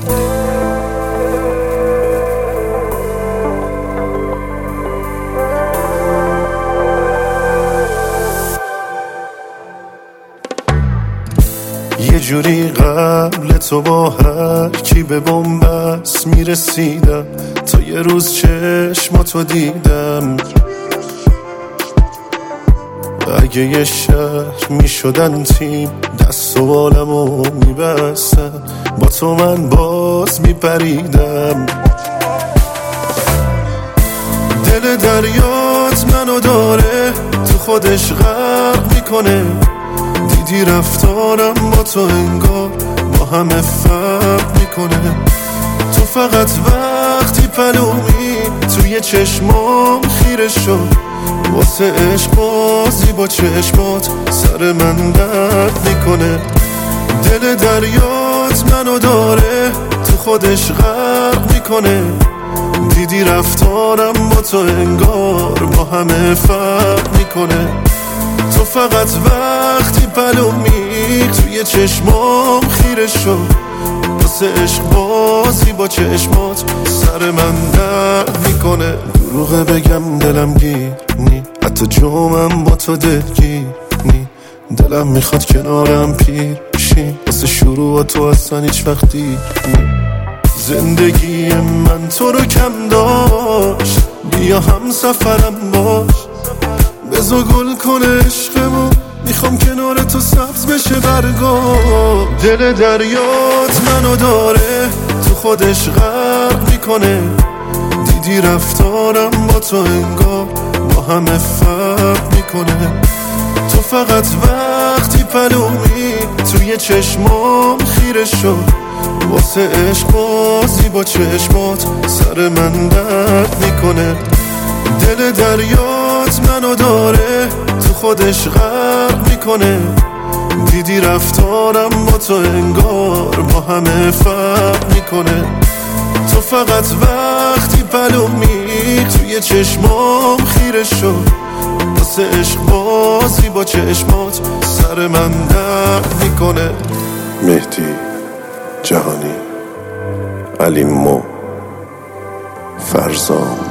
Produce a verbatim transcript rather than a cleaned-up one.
یه جوری قبل تو با هر کی به بنبست میرسیدم، تا یه روز چشماتو دیدم. اگه یه شهر میشدن تیم، دست و بالمو میبستم، با تو من باز میپریدم. دل دریات منو داره تو خودش غرق میکنه، دیدی رفتارم با تو انگار با همه فرق میکنه. تو فقط وقتی پلومی توی چشمام خیره شد، واسه عشق بازی با چشمات سر من درد میکنه. دل دریات منو داره تو خودش غرق میکنه، دیدی رفتارم با تو انگار با همه فرق میکنه. تو فقط وقتی پلومی توی چشمام خیره شد، واسه عشق بازی با چشمات سر من درد میکنه. دروغه بگم دلم گیر نی، حتی جومم با تو دلگیر نی. دلم میخواد کنارم پیر شی، واسه شروع تو اصلا هیچ وقتی نی. زندگی من تو رو کم داشت، بیا هم سفرم باش، بزا گل کنه عشقمو، میخوام کنار تو سبز بشه برگا. دل دریات منو داره تو خودش غرق میکنه، دیدی رفتارم با تو انگار با همه فرق میکنه. تو فقط وقتی پلومی توی چشمام خیره شد، واسه عشق بازی با چشمات سر من درد میکنه. دل دریات منو داره تو خودش غرق میکنه، دیدی رفتارم با تو انگار با همه فرق میکنه. تو فقط وقتی پلومی توی چشمام خیره شد، واسه عشق بازی با چشمات سر من درد میکنه. مهدی جهانی، علی مو، فرزام.